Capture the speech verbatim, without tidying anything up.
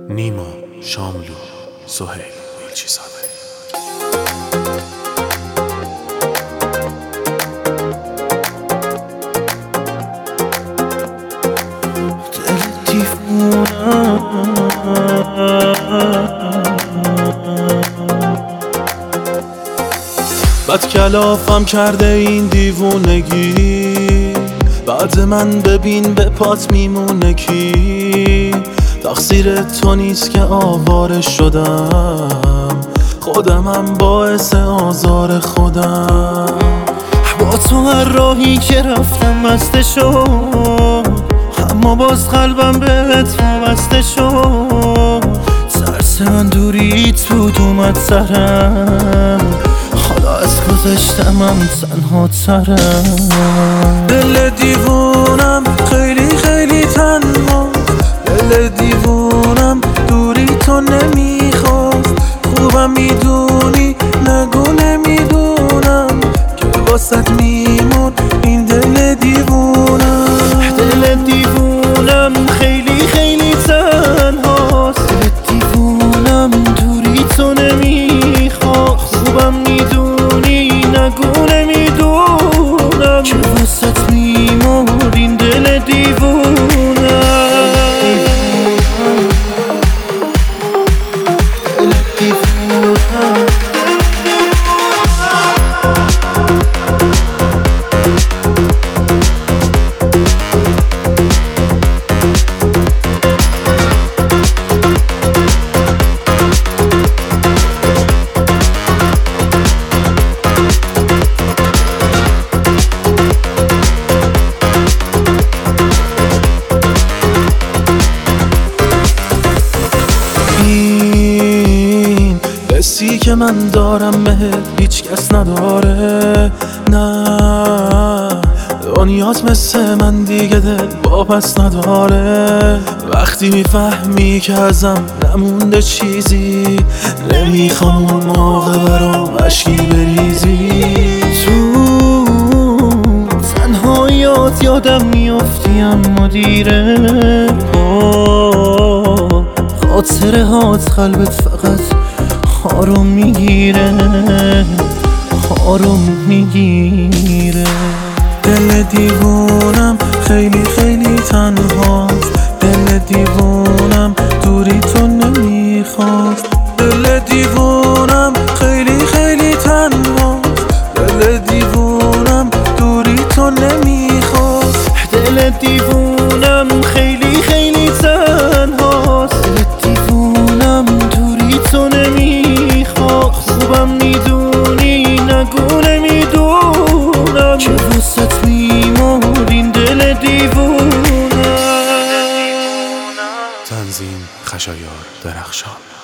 نیما، شاملو، سهیل، ایلچی زاده. دل دیوونم بد کلافم کرده این دیوونگی، بعد من ببین به پات میمونه کی. تقصیر تو نیست که آواره شدم، خودمم باعث آزار خودم. با تو هر راهی که رفتم مسته شد، اما باز قلبم بهت وابسته شد. ترس من دوریت بود اومد سرم، حالا از گذشتمم تنها ترم. دل دیوونم خیلی خیلی تنها، دل دیوونم دوری تو نمیخواست. خوبم میدونی نگو نمیدونم که واسط میمون این دل دیوونم. دل دیوونم خیلی خیلی تنهاست، دل دیوونم دوری تو نمیخواست. خوبم میدونی نگو نمیدونم که واسط میمون این دل دیوونم. حسی که من دارم بهت هیچ کس نداره، نه دنیات مثل من دیگه دل واپس نداره. وقتی میفهمی که ازم نمونده چیزی، نمیخوام اون موقع برام اشکی بریزی. تو تنهاییات یادم میافتی اما دیره، خاطره هات قلبت فقط آروم میگیره، آروم میگیره. دل دیوونم خیلی خیلی تنهاست، دل دیوونم دوری تو نمیخواست. دل دیوونم خیلی خیلی تنهاست، دل دیوونم دوری تو نمیخواست. دل دیوونم خیلی خیلی تنهاست، دل دیوونم دوری تو نمیخواست. خوبم میدونی نگو نمیدونم که واسط میمون این دل دیوونم. تنظیم خشایار درخشان.